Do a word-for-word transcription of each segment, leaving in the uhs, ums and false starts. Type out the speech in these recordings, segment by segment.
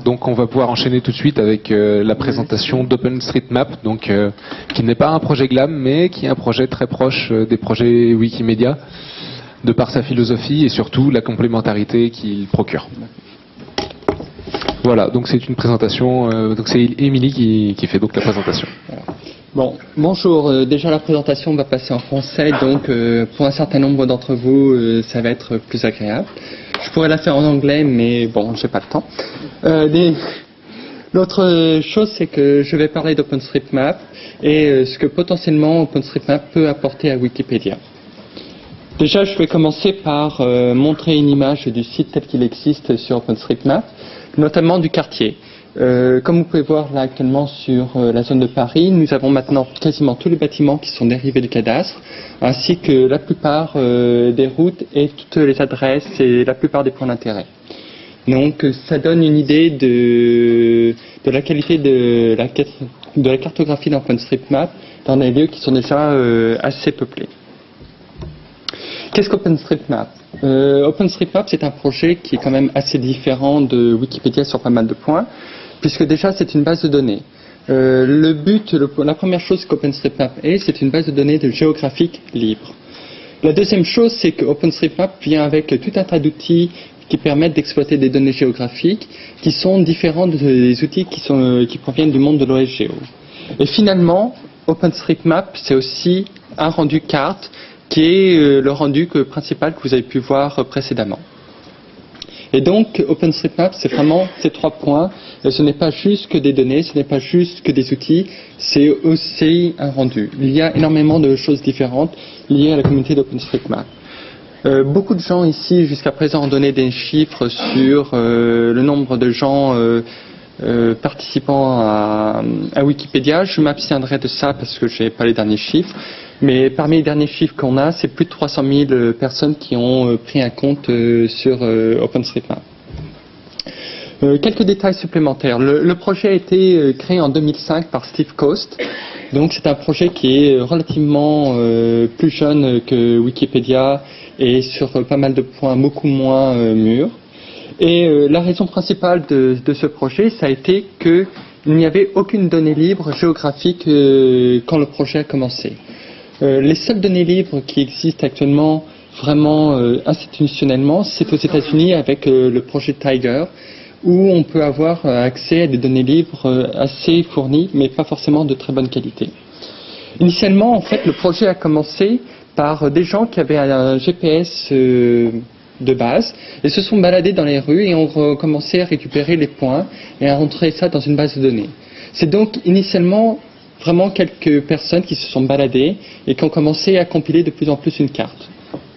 donc on va pouvoir enchaîner tout de suite avec euh, la présentation d'OpenStreetMap, donc euh, qui n'est pas un projet GLAM, mais qui est un projet très proche euh, des projets Wikimedia, de par sa philosophie et surtout la complémentarité qu'il procure. Voilà, donc c'est une présentation, euh, donc c'est Émilie qui, qui fait donc la présentation. Bon, bonjour, euh, déjà la présentation va passer en français, donc euh, pour un certain nombre d'entre vous, euh, ça va être plus agréable. Je pourrais la faire en anglais, mais bon, j'ai pas le temps. Euh, des... L'autre chose, c'est que je vais parler d'OpenStreetMap et euh, ce que potentiellement OpenStreetMap peut apporter à Wikipédia. Déjà, je vais commencer par euh, montrer une image du site tel qu'il existe sur OpenStreetMap, notamment du quartier. Euh, comme vous pouvez voir là actuellement sur euh, la zone de Paris, nous avons maintenant quasiment tous les bâtiments qui sont dérivés du cadastre, ainsi que la plupart euh, des routes et toutes les adresses et la plupart des points d'intérêt. Donc ça donne une idée de, de la qualité de la, de la cartographie d'OpenStreetMap dans des lieux qui sont déjà euh, assez peuplés. Qu'est-ce qu'OpenStreetMap ? euh, OpenStreetMap, c'est un projet qui est quand même assez différent de Wikipédia sur pas mal de points, puisque déjà c'est une base de données. Euh, le but, le, la première chose qu'OpenStreetMap est, c'est une base de données de géographique libre. La deuxième chose, c'est que OpenStreetMap vient avec tout un tas d'outils qui permettent d'exploiter des données géographiques qui sont différents des outils qui, sont, qui proviennent du monde de l'O S G O. Et finalement, OpenStreetMap, c'est aussi un rendu carte qui est le rendu que, principal que vous avez pu voir précédemment. Et donc, OpenStreetMap, c'est vraiment ces trois points. Et ce n'est pas juste que des données, ce n'est pas juste que des outils, c'est aussi un rendu. Il y a énormément de choses différentes liées à la communauté d'OpenStreetMap. Euh, beaucoup de gens ici, jusqu'à présent, ont donné des chiffres sur euh, le nombre de gens euh, euh, participant à, à Wikipédia. Je m'abstiendrai de ça parce que je n'ai pas les derniers chiffres. Mais parmi les derniers chiffres qu'on a, c'est plus de trois cent mille personnes qui ont euh, pris un compte euh, sur euh, OpenStreetMap. Euh, quelques détails supplémentaires. Le, le projet a été euh, créé en deux mille cinq par Steve Coast. Donc c'est un projet qui est relativement euh, plus jeune que Wikipédia et sur euh, pas mal de points beaucoup moins euh, mûr. Et euh, la raison principale de, de ce projet, ça a été qu'il n'y avait aucune donnée libre géographique euh, quand le projet a commencé. Euh, les seules données libres qui existent actuellement vraiment euh, institutionnellement, c'est aux États-Unis avec euh, le projet Tiger, où on peut avoir euh, accès à des données libres euh, assez fournies, mais pas forcément de très bonne qualité. Initialement, en fait, le projet a commencé par euh, des gens qui avaient un G P S euh, de base et se sont baladés dans les rues et ont commencé à récupérer les points et à rentrer ça dans une base de données. C'est donc initialement vraiment quelques personnes qui se sont baladées et qui ont commencé à compiler de plus en plus une carte.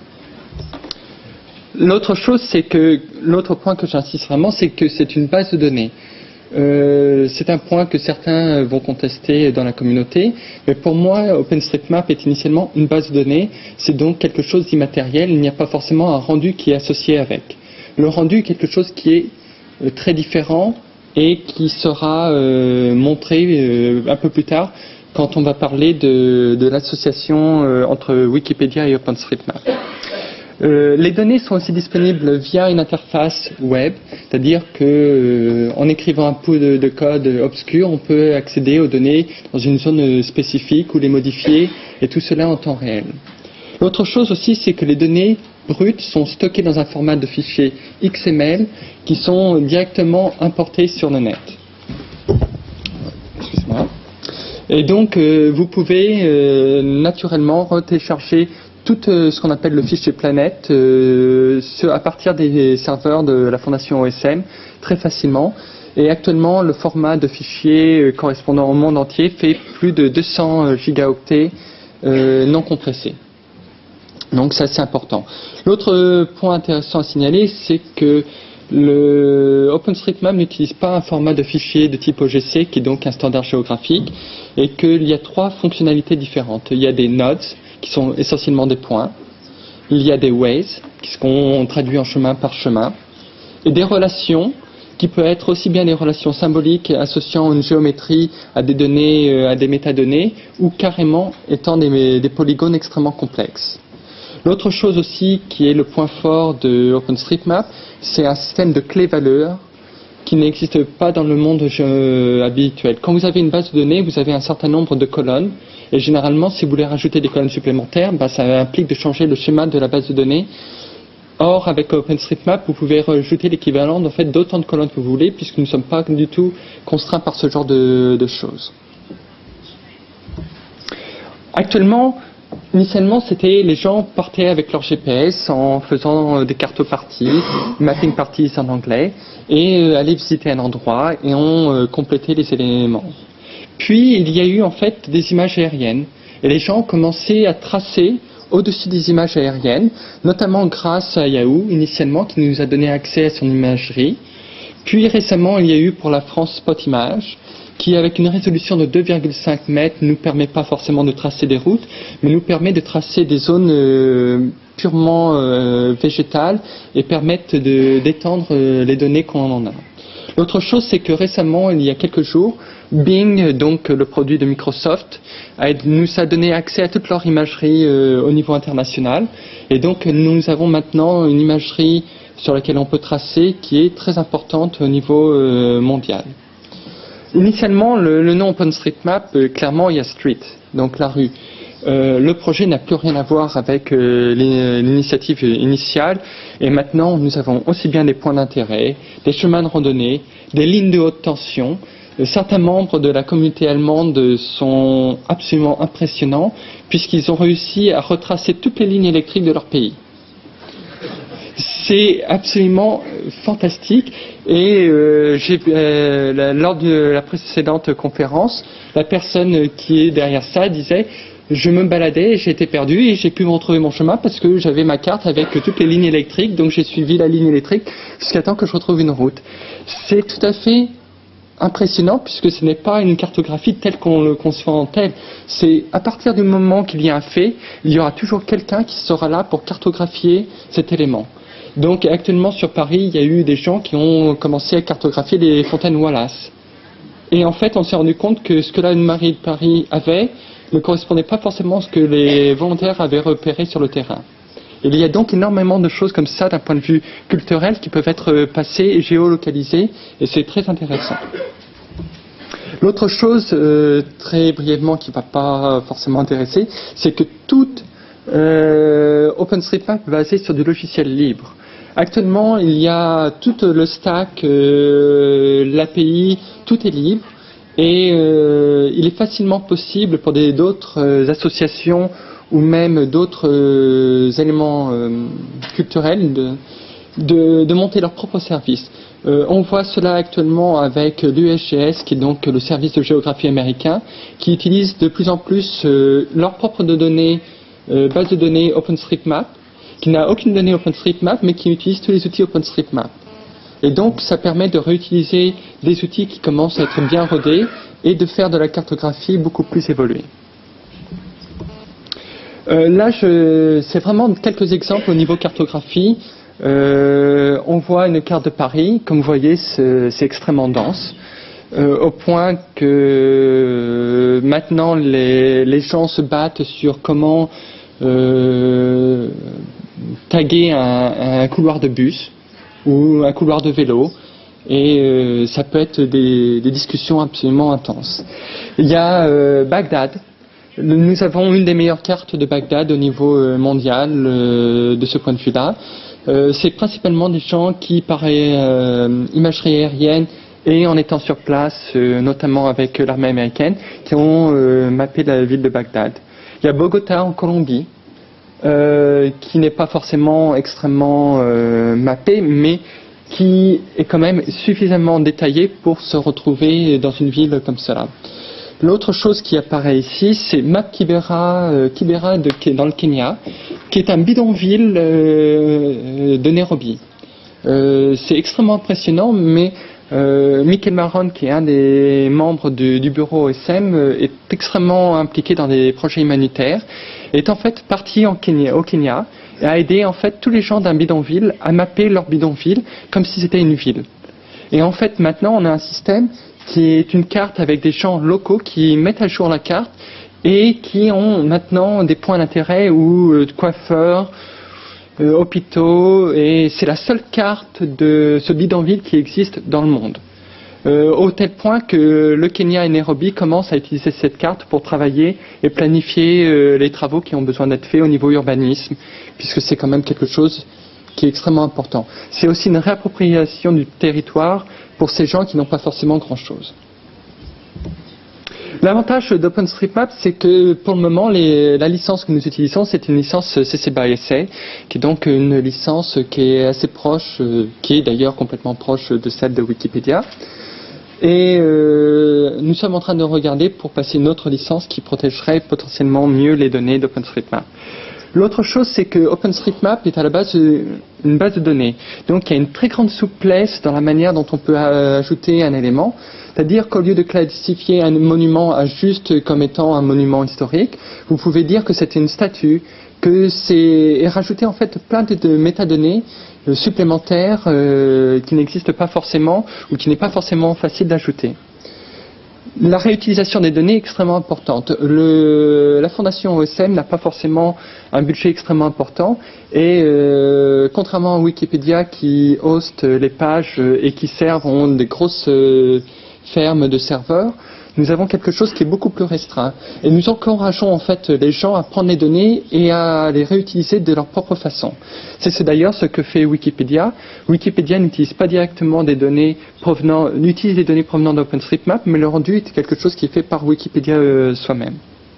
L'autre chose, c'est que, l'autre point que j'insiste vraiment, c'est que c'est une base de données. Euh, c'est un point que certains vont contester dans la communauté, mais pour moi, OpenStreetMap est initialement une base de données, c'est donc quelque chose d'immatériel, il n'y a pas forcément un rendu qui est associé avec. Le rendu est quelque chose qui est euh, très différent, et qui sera euh, montré euh, un peu plus tard quand on va parler de, de l'association euh, entre Wikipédia et OpenStreetMap. Euh, les données sont aussi disponibles via une interface web, c'est-à-dire que euh, en écrivant un bout de, de code obscur, on peut accéder aux données dans une zone spécifique ou les modifier, et tout cela en temps réel. L'autre chose aussi, c'est que les données brutes sont stockées dans un format de fichiers X M L qui sont directement importés sur le net. Excusez-moi. Et donc, euh, vous pouvez euh, naturellement retélécharger tout euh, ce qu'on appelle le fichier Planet euh, ce, à partir des serveurs de la Fondation O S M très facilement. Et actuellement, le format de fichier euh, correspondant au monde entier fait plus de deux cents gigaoctets euh, non compressés. Donc ça, c'est important. L'autre point intéressant à signaler, c'est que le OpenStreetMap n'utilise pas un format de fichier de type O G C, qui est donc un standard géographique, et qu'il y a trois fonctionnalités différentes. Il y a des nodes, qui sont essentiellement des points. Il y a des ways, qui sont traduits en chemin par chemin. Et des relations, qui peuvent être aussi bien des relations symboliques associant une géométrie à des données, à des métadonnées, ou carrément étant des, des polygones extrêmement complexes. L'autre chose aussi qui est le point fort de OpenStreetMap, c'est un système de clés-valeurs qui n'existe pas dans le monde euh, habituel. Quand vous avez une base de données, vous avez un certain nombre de colonnes, et généralement, si vous voulez rajouter des colonnes supplémentaires, bah, ça implique de changer le schéma de la base de données. Or, avec OpenStreetMap, vous pouvez rajouter l'équivalent en fait, d'autant de colonnes que vous voulez, puisque nous ne sommes pas du tout contraints par ce genre de, de choses. Actuellement, initialement, c'était les gens partaient avec leur G P S en faisant euh, des cartoparties, mapping parties en anglais, et euh, allaient visiter un endroit et ont euh, complété les éléments. Puis, il y a eu en fait des images aériennes, et les gens ont commencé à tracer au-dessus des images aériennes, notamment grâce à Yahoo, initialement, qui nous a donné accès à son imagerie. Puis récemment, il y a eu pour la France Spot Image, qui avec une résolution de deux virgule cinq mètres ne nous permet pas forcément de tracer des routes, mais nous permet de tracer des zones euh, purement euh, végétales et permettent de, d'étendre euh, les données qu'on en a. L'autre chose, c'est que récemment, il y a quelques jours, Bing, donc le produit de Microsoft, a, nous a donné accès à toute leur imagerie euh, au niveau international. Et donc, nous avons maintenant une imagerie sur laquelle on peut tracer qui est très importante au niveau euh, mondial. Initialement, le, le nom OpenStreetMap, euh, clairement, il y a street, donc la rue. Euh, le projet n'a plus rien à voir avec euh, l'initiative initiale, et maintenant nous avons aussi bien des points d'intérêt, des chemins de randonnée, des lignes de haute tension. Euh, certains membres de la communauté allemande sont absolument impressionnants, puisqu'ils ont réussi à retracer toutes les lignes électriques de leur pays. C'est absolument fantastique, et euh, j'ai, euh, la, lors de la précédente conférence, la personne qui est derrière ça disait: je me baladais, j'ai été perdu et j'ai pu me retrouver mon chemin parce que j'avais ma carte avec toutes les lignes électriques, donc j'ai suivi la ligne électrique jusqu'à temps que je retrouve une route. C'est tout à fait impressionnant puisque ce n'est pas une cartographie telle qu'on le conçoit en telle. C'est à partir du moment qu'il y a un fait, il y aura toujours quelqu'un qui sera là pour cartographier cet élément. Donc actuellement sur Paris, il y a eu des gens qui ont commencé à cartographier les fontaines Wallace. Et en fait, on s'est rendu compte que ce que la mairie de Paris avait ne correspondait pas forcément à ce que les volontaires avaient repéré sur le terrain. Il y a donc énormément de choses comme ça d'un point de vue culturel qui peuvent être passées et géolocalisées, et c'est très intéressant. L'autre chose, euh, très brièvement, qui ne va pas forcément intéresser, c'est que toute euh, OpenStreetMap est basée sur du logiciel libre. Actuellement, il y a tout le stack, euh, l'A P I, tout est libre. Et euh, il est facilement possible pour d'autres euh, associations ou même d'autres euh, éléments euh, culturels de, de, de monter leur propre service. Euh, on voit cela actuellement avec l'U S G S, qui est donc le service de géographie américain, qui utilise de plus en plus euh, leur propre de données, euh, base de données OpenStreetMap, qui n'a aucune donnée OpenStreetMap, mais qui utilise tous les outils OpenStreetMap. Et donc, ça permet de réutiliser des outils qui commencent à être bien rodés et de faire de la cartographie beaucoup plus évoluée. Euh, là, je, c'est vraiment quelques exemples au niveau cartographie. Euh, on voit une carte de Paris. Comme vous voyez, c'est, c'est extrêmement dense. Euh, au point que euh, maintenant, les, les gens se battent sur comment euh, taguer un, un couloir de bus ou un couloir de vélo, et euh, ça peut être des, des discussions absolument intenses. Il y a euh, Bagdad. Nous avons une des meilleures cartes de Bagdad au niveau euh, mondial euh, de ce point de vue-là. Euh, c'est principalement des gens qui, par euh, imagerie aérienne et en étant sur place, euh, notamment avec l'armée américaine, qui ont euh, mappé la ville de Bagdad. Il y a Bogota en Colombie, Euh, qui n'est pas forcément extrêmement euh, mappé, mais qui est quand même suffisamment détaillé pour se retrouver dans une ville comme cela. L'autre chose qui apparaît ici, c'est Map Kibera, euh, Kibera de, dans le Kenya, qui est un bidonville euh, de Nairobi. Euh, c'est extrêmement impressionnant, mais euh, Michael Maron, qui est un des membres du, du bureau O S M, euh, est extrêmement impliqué dans des projets humanitaires, est en fait parti en Kenya, au Kenya et a aidé en fait tous les gens d'un bidonville à mapper leur bidonville comme si c'était une ville. Et en fait maintenant on a un système qui est une carte avec des gens locaux qui mettent à jour la carte et qui ont maintenant des points d'intérêt ou euh, de coiffeurs euh, hôpitaux, et c'est la seule carte de ce bidonville qui existe dans le monde. Euh, au tel point que le Kenya et Nairobi commencent à utiliser cette carte pour travailler et planifier euh, les travaux qui ont besoin d'être faits au niveau urbanisme, puisque c'est quand même quelque chose qui est extrêmement important. C'est aussi une réappropriation du territoire pour ces gens qui n'ont pas forcément grand-chose. L'avantage d'OpenStreetMap, c'est que pour le moment, les, la licence que nous utilisons, c'est une licence C C B Y S A, qui est donc une licence qui est assez proche, euh, qui est d'ailleurs complètement proche de celle de Wikipédia. Et euh, nous sommes en train de regarder pour passer une autre licence qui protégerait potentiellement mieux les données d'OpenStreetMap. L'autre chose, c'est que OpenStreetMap est à la base une base de données. Donc il y a une très grande souplesse dans la manière dont on peut ajouter un élément. C'est-à-dire qu'au lieu de classifier un monument à juste comme étant un monument historique, vous pouvez dire que c'est une statue, que c'est et rajouter en fait plein de, de métadonnées euh, supplémentaires euh, qui n'existent pas forcément ou qui n'est pas forcément facile d'ajouter. La réutilisation des données est extrêmement importante. Le, la fondation O S M n'a pas forcément un budget extrêmement important et euh, contrairement à Wikipédia qui hoste les pages et qui servent ont des grosses euh, fermes de serveurs, nous avons quelque chose qui est beaucoup plus restreint. Et nous encourageons en fait les gens à prendre les données et à les réutiliser de leur propre façon. C'est d'ailleurs ce que fait Wikipédia. Wikipédia n'utilise pas directement des données provenant, n'utilise des données provenant d'OpenStreetMap, mais le rendu est quelque chose qui est fait par Wikipédia euh, soi-même.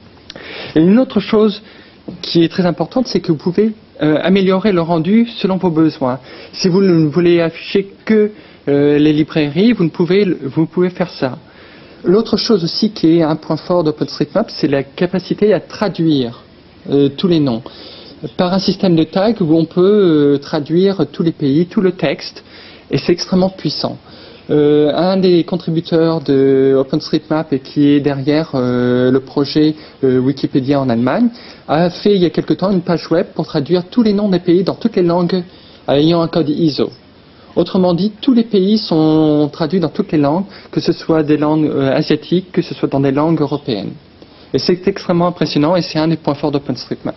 Et une autre chose qui est très importante, c'est que vous pouvez euh, améliorer le rendu selon vos besoins. Si vous ne voulez afficher que euh, les librairies, vous, ne pouvez, vous pouvez faire ça. L'autre chose aussi qui est un point fort d'OpenStreetMap, c'est la capacité à traduire euh, tous les noms. Par un système de tag où on peut euh, traduire tous les pays, tout le texte, et c'est extrêmement puissant. Euh, un des contributeurs de OpenStreetMap et qui est derrière euh, le projet euh, Wikipédia en Allemagne a fait il y a quelque temps une page web pour traduire tous les noms des pays dans toutes les langues ayant un code I S O. Autrement dit, tous les pays sont traduits dans toutes les langues, que ce soit des langues euh, asiatiques, que ce soit dans des langues européennes. Et c'est extrêmement impressionnant et c'est un des points forts d'OpenStreetMap.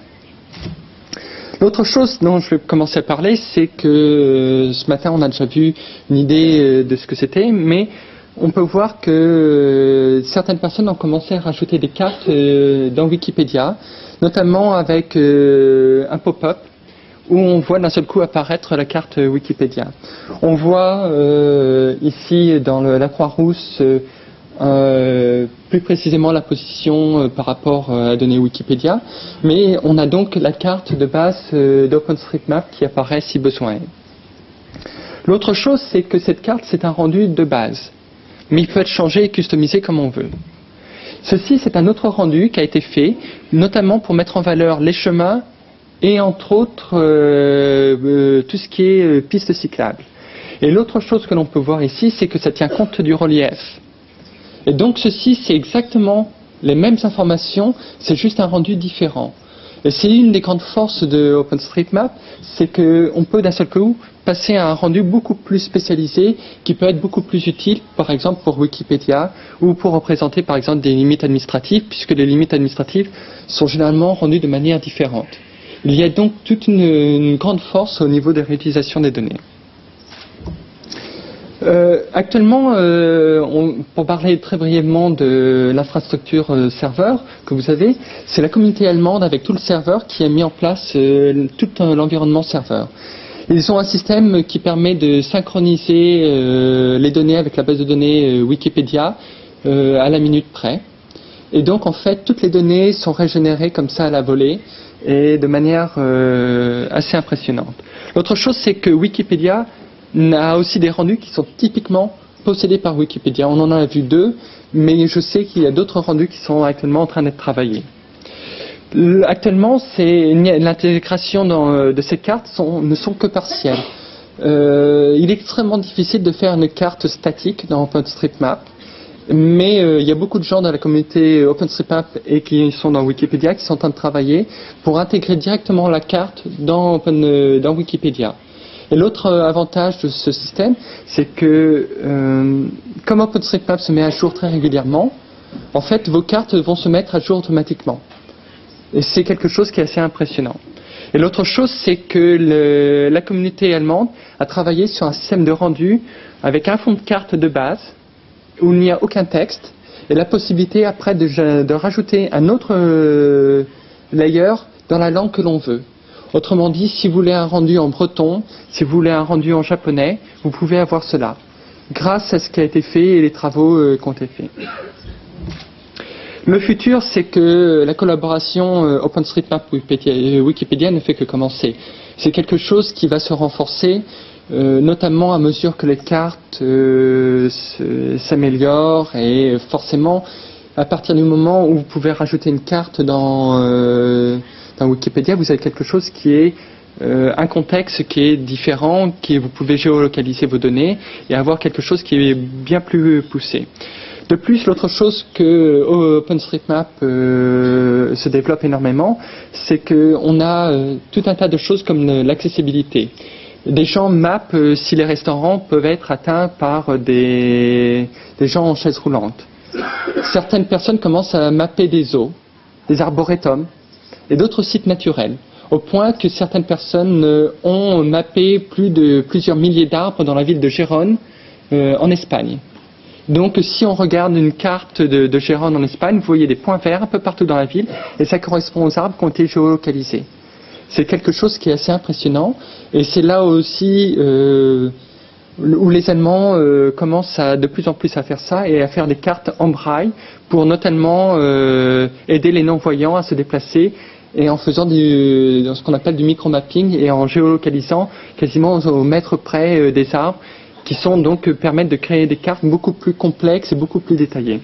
L'autre chose dont je vais commencer à parler, c'est que euh, ce matin on a déjà vu une idée euh, de ce que c'était, mais on peut voir que euh, certaines personnes ont commencé à rajouter des cartes euh, dans Wikipédia, notamment avec euh, un pop-up où on voit d'un seul coup apparaître la carte Wikipédia. On voit euh, ici dans le, la Croix-Rousse euh, euh, plus précisément la position euh, par rapport euh, à la donnée Wikipédia, mais on a donc la carte de base euh, d'OpenStreetMap qui apparaît si besoin. L'autre chose, c'est que cette carte, c'est un rendu de base, mais il peut être changé et customisé comme on veut. Ceci, c'est un autre rendu qui a été fait, notamment pour mettre en valeur les chemins et entre autres euh, euh, tout ce qui est euh, pistes cyclables. Et l'autre chose que l'on peut voir ici, c'est que ça tient compte du relief. Et donc ceci, c'est exactement les mêmes informations, c'est juste un rendu différent. Et c'est une des grandes forces de OpenStreetMap, c'est qu'on peut d'un seul coup passer à un rendu beaucoup plus spécialisé, qui peut être beaucoup plus utile, par exemple pour Wikipédia, ou pour représenter par exemple des limites administratives, puisque les limites administratives sont généralement rendues de manière différente. Il y a donc toute une, une grande force au niveau de la réutilisation des données. Euh, actuellement, euh, on, pour parler très brièvement de l'infrastructure euh, serveur que vous avez, c'est la communauté allemande avec tout le serveur qui a mis en place euh, tout euh, l'environnement serveur. Ils ont un système qui permet de synchroniser euh, les données avec la base de données euh, Wikipédia euh, à la minute près. Et donc en fait, toutes les données sont régénérées comme ça à la volée et de manière euh, assez impressionnante. L'autre chose, c'est que Wikipédia a aussi des rendus qui sont typiquement possédés par Wikipédia. On en a vu deux, mais je sais qu'il y a d'autres rendus qui sont actuellement en train d'être travaillés. Actuellement, l'intégration de ces cartes sont, ne sont que partielles. Euh, il est extrêmement difficile de faire une carte statique dans OpenStreetMap. Mais euh, il y a beaucoup de gens dans la communauté OpenStreetMap et qui sont dans Wikipédia qui sont en train de travailler pour intégrer directement la carte dans, Open, euh, dans Wikipédia. Et l'autre euh, avantage de ce système, c'est que euh, comme OpenStreetMap se met à jour très régulièrement, en fait vos cartes vont se mettre à jour automatiquement. Et c'est quelque chose qui est assez impressionnant. Et l'autre chose, c'est que le, la communauté allemande a travaillé sur un système de rendu avec un fond de carte de base où il n'y a aucun texte et la possibilité après de, de rajouter un autre euh, layer dans la langue que l'on veut. Autrement dit, si vous voulez un rendu en breton, si vous voulez un rendu en japonais, vous pouvez avoir cela, grâce à ce qui a été fait et les travaux euh, qui ont été faits. Le futur, c'est que la collaboration euh, OpenStreetMap Wikipédia, Wikipédia ne fait que commencer. C'est quelque chose qui va se renforcer, euh, notamment à mesure que les cartes euh, s'améliorent et forcément, à partir du moment où vous pouvez rajouter une carte dans... Euh, Dans Wikipédia, vous avez quelque chose qui est euh, un contexte qui est différent, qui vous pouvez géolocaliser vos données et avoir quelque chose qui est bien plus poussé. De plus, l'autre chose que OpenStreetMap euh, se développe énormément, c'est qu'on a euh, tout un tas de choses comme l'accessibilité. Des gens mappent euh, si les restaurants peuvent être atteints par des, des gens en chaise roulante. Certaines personnes commencent à mapper des eaux, des arboretums, et d'autres sites naturels, au point que certaines personnes euh, ont mappé plus de plusieurs milliers d'arbres dans la ville de Gérone, euh, en Espagne. Donc si on regarde une carte de, de Gérone en Espagne, vous voyez des points verts un peu partout dans la ville, et ça correspond aux arbres qui ont été géolocalisés. C'est quelque chose qui est assez impressionnant, et c'est là aussi euh, où les Allemands euh, commencent à, de plus en plus à faire ça, et à faire des cartes en braille, pour notamment euh, aider les non-voyants à se déplacer, et en faisant du, ce qu'on appelle du micro-mapping et en géolocalisant quasiment au mètre près euh, des arbres qui sont donc euh, permettent de créer des cartes beaucoup plus complexes et beaucoup plus détaillées.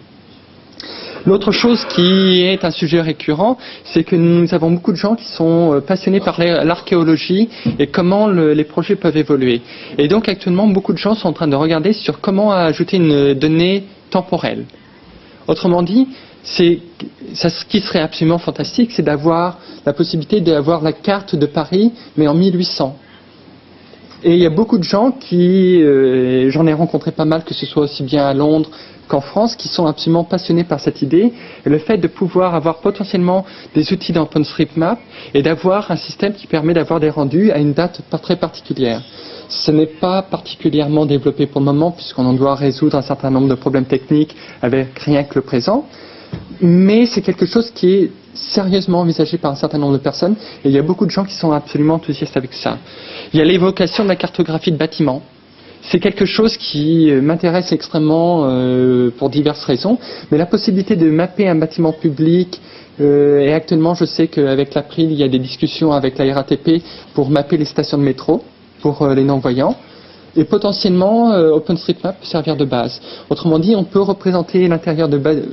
L'autre chose qui est un sujet récurrent, c'est que nous avons beaucoup de gens qui sont euh, passionnés par l'archéologie et comment le, les projets peuvent évoluer. Et donc actuellement, beaucoup de gens sont en train de regarder sur comment ajouter une donnée temporelle. Autrement dit, c'est, ça, ce qui serait absolument fantastique, c'est d'avoir la possibilité d'avoir la carte de Paris, mais en mille huit cents. Et il y a beaucoup de gens qui, euh, j'en ai rencontré pas mal, que ce soit aussi bien à Londres qu'en France, qui sont absolument passionnés par cette idée. Et le fait de pouvoir avoir potentiellement des outils d'OpenStreetMap et d'avoir un système qui permet d'avoir des rendus à une date pas très particulière. Ce n'est pas particulièrement développé pour le moment, puisqu'on en doit résoudre un certain nombre de problèmes techniques avec rien que le présent. Mais c'est quelque chose qui est sérieusement envisagé par un certain nombre de personnes et il y a beaucoup de gens qui sont absolument enthousiastes avec ça. Il y a l'évocation de la cartographie de bâtiments. C'est quelque chose qui m'intéresse extrêmement euh, pour diverses raisons, mais la possibilité de mapper un bâtiment public, euh, et actuellement je sais qu'avec l'April il y a des discussions avec la R A T P pour mapper les stations de métro pour euh, les non-voyants. Et potentiellement, euh, OpenStreetMap peut servir de base. Autrement dit, on peut représenter l'intérieur de base.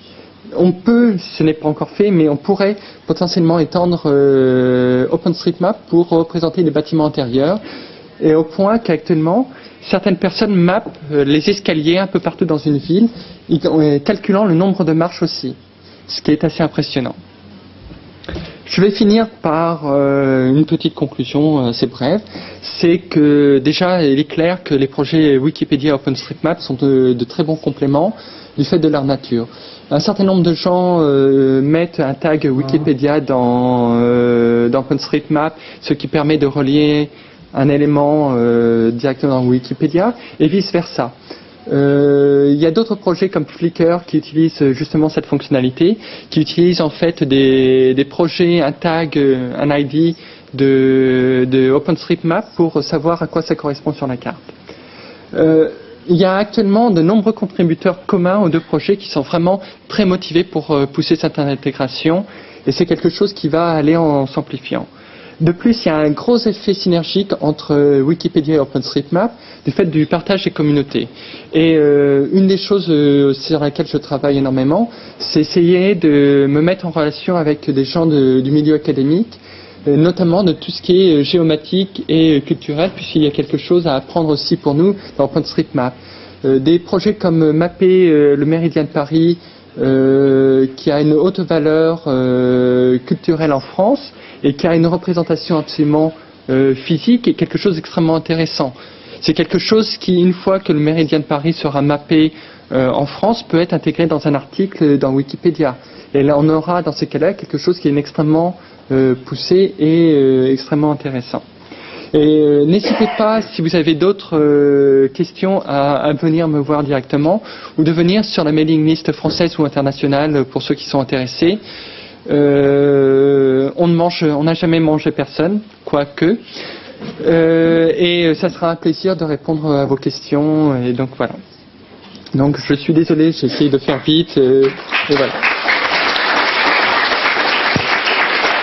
On peut, ce n'est pas encore fait, mais on pourrait potentiellement étendre euh, OpenStreetMap pour représenter les bâtiments intérieurs, et au point qu'actuellement, certaines personnes mappent euh, les escaliers un peu partout dans une ville, euh, calculant le nombre de marches aussi, ce qui est assez impressionnant. Je vais finir par euh, une petite conclusion assez brève. C'est que déjà, il est clair que les projets Wikipédia et OpenStreetMap sont de, de très bons compléments du fait de leur nature. Un certain nombre de gens euh, mettent un tag Wikipédia dans, euh, dans OpenStreetMap, ce qui permet de relier un élément euh, directement dans Wikipédia, et vice-versa. Euh, il y a d'autres projets comme Flickr qui utilisent justement cette fonctionnalité, qui utilisent en fait des, des projets, un tag, un I D de, de OpenStreetMap pour savoir à quoi ça correspond sur la carte. Euh, il y a actuellement de nombreux contributeurs communs aux deux projets qui sont vraiment très motivés pour euh, pousser cette intégration, et c'est quelque chose qui va aller en s'amplifiant. De plus, il y a un gros effet synergique entre Wikipédia et OpenStreetMap du fait du partage des communautés. Et euh, une des choses euh, sur laquelle je travaille énormément, c'est essayer de me mettre en relation avec des gens de, du milieu académique, euh, notamment de tout ce qui est géomatique et culturel, puisqu'il y a quelque chose à apprendre aussi pour nous dans OpenStreetMap. Euh, des projets comme mapper euh, le méridien de Paris, euh, qui a une haute valeur euh, culturelle en France, et qui a une représentation absolument euh, physique et quelque chose d'extrêmement intéressant. C'est quelque chose qui, une fois que le méridien de Paris sera mappé euh, en France, peut être intégré dans un article dans Wikipédia. Et là, on aura dans ces cas-là quelque chose qui est extrêmement euh, poussé et euh, extrêmement intéressant. Et euh, n'hésitez pas, si vous avez d'autres euh, questions, à, à venir me voir directement ou de venir sur la mailing list française ou internationale pour ceux qui sont intéressés. Euh, on ne mange, on n'a jamais mangé personne, quoique. Euh, et ça sera un plaisir de répondre à vos questions. Et donc voilà. Donc je suis désolé, j'ai essayé de faire vite. Euh, et voilà.